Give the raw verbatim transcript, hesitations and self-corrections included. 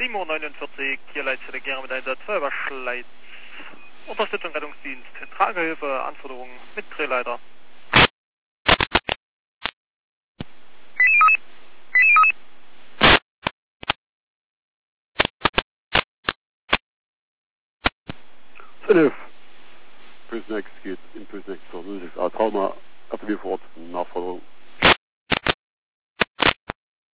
sieben Uhr neunundvierzig, hier Leitstelle gerne mit Einsatz für Schleiz. Unterstützung Rettungsdienst, Tragehilfe, Anforderungen mit Drehleiter. elf. Prisnex geht in Prisnex zur null sechs A Trauma, F W vor Ort, Nachforderung.